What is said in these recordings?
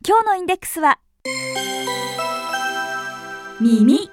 今日のインデックスは耳。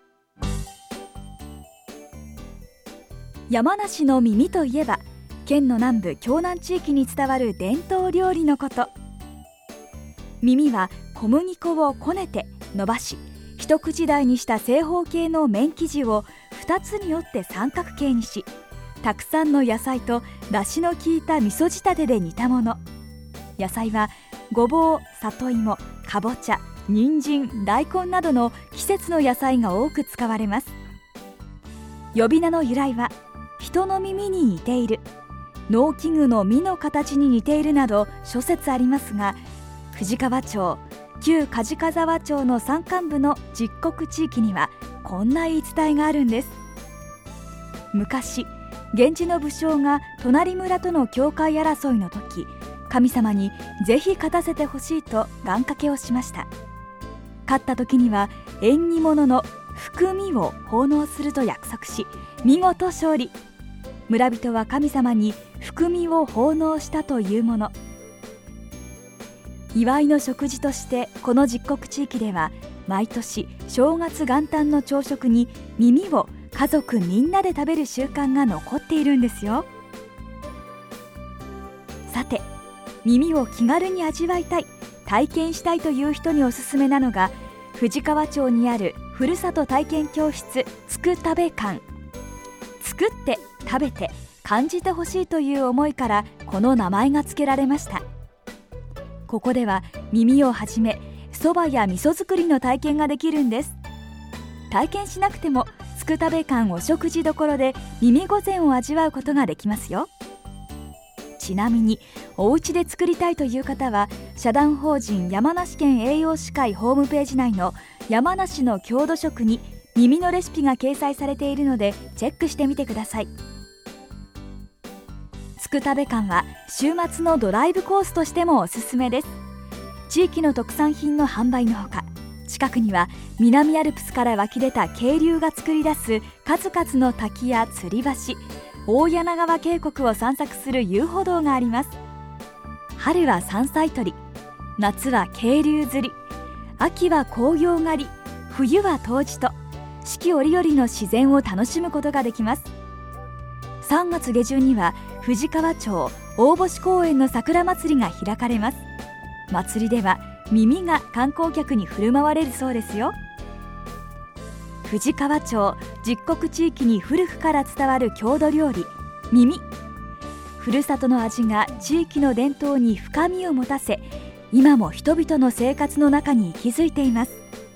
山梨の耳といえば、県の南部京南地域に伝わる伝統料理のこと。耳は小麦粉をこねて伸ばし、一口大にした正方形の麺生地を2つに折って三角形にし、たくさんの野菜と出汁の効いた味噌仕立てで煮たもの。野菜はごぼう、里芋、かぼちゃ、人参、大根などの季節の野菜が多く使われます。呼び名の由来は、人の耳に似ている、農機具の実の形に似ているなど諸説ありますが、富士川町、旧梶沢町の山間部の実国地域にはこんな言い伝えがあるんです。昔、源氏の武将が隣村との境界争いの時、神様にぜひ勝たせてほしいと願掛けをしました。勝った時には縁起物の福実を奉納すると約束し、見事勝利。村人は神様に福実を奉納したというもの。祝いの食事としてこの実国地域では毎年正月元旦の朝食に耳を家族みんなで食べる習慣が残っているんですよ。さて、耳を気軽に味わいたい、体験したいという人におすすめなのが、富士川町にあるふるさと体験教室つくたべ館。作って食べて感じてほしいという思いからこの名前が付けられました。ここでは耳をはじめそばや味噌作りの体験ができるんです。体験しなくてもつくたべ館お食事処で耳御膳を味わうことができますよ。ちなみにお家で作りたいという方は、社団法人山梨県栄養士会ホームページ内の山梨の郷土食に耳のレシピが掲載されているのでチェックしてみてください。つくたべ館は週末のドライブコースとしてもおすすめです。地域の特産品の販売のほか、近くには南アルプスから湧き出た渓流が作り出す数々の滝や吊り橋、大柳川渓谷を散策する遊歩道があります。春は山菜採り、夏は渓流釣り、秋は紅葉狩り、冬は冬至と四季折々の自然を楽しむことができます。3月下旬には富士川町大星公園の桜祭りが開かれます。祭りでは耳が観光客に振る舞われるそうですよ。富士川町実国地域に古くから伝わる郷土料理、耳。ふるさとの味が地域の伝統に深みを持たせ、今も人々の生活の中に息づいています。